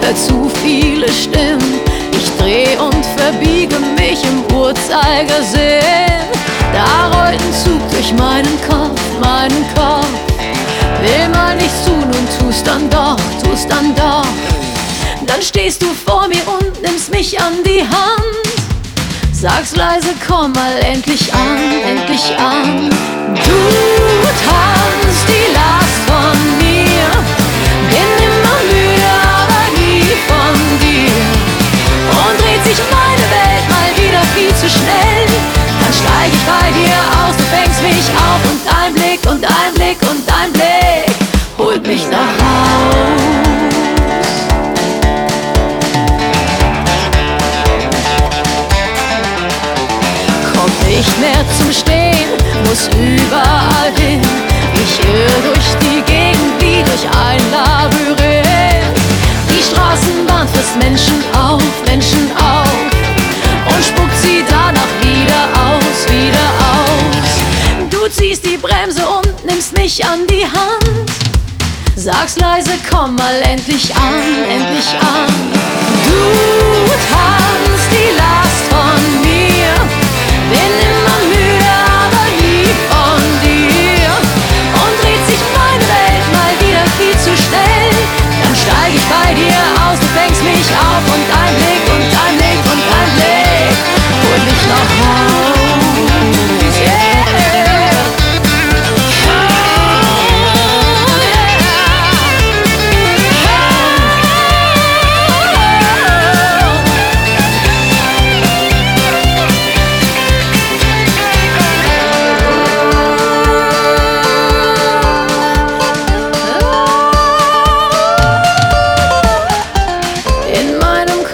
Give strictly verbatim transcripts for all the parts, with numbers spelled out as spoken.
hör zu viele Stimmen. Ich dreh und verbiege mich im Uhrzeigersinn. Da rollt ein Zug durch meinen Kopf, meinen Kopf. Will mal nichts tun und tust dann doch, tust dann doch. Dann stehst du vor mir und nimmst mich an die Hand. Sagst leise, komm mal endlich an, endlich an. Du tanzt die Last von mir. Bin immer müde, aber nie von dir. Und dreht sich meine Welt mal wieder viel zu schnell. Dann steig ich bei dir aus, du fängst mich auf. Und dein Blick und dein Blick und dein Blick holt mich nach Haus. Nicht mehr zum Stehen, muss überall hin. Ich irr durch die Gegend wie durch ein Labyrinth. Die Straßenbahn frisst Menschen auf, Menschen auf und spuckt sie danach wieder aus, wieder aus. Du ziehst die Bremse und nimmst mich an die Hand. Sagst leise, komm mal endlich an, endlich an. Du tanzt die Last von mir. Bin immer müde, aber nie von dir. Und dreht sich meine Welt mal wieder viel zu schnell. Dann steig ich bei dir aus, du fängst mich auf. Und dein Blick und dein Blick und dein Blick holt mich nach Haus. Yeah.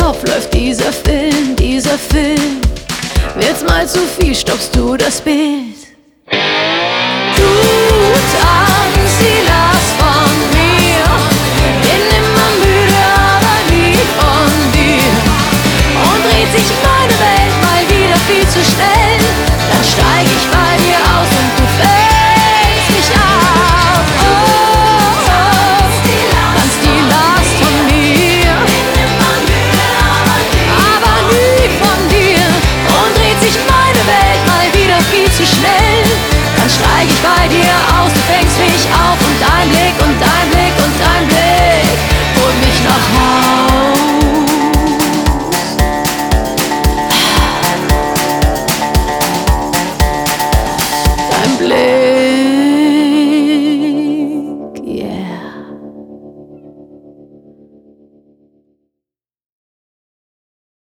Dieser Film, dieser Film, wird's mal zu viel, stoppst du das Bild.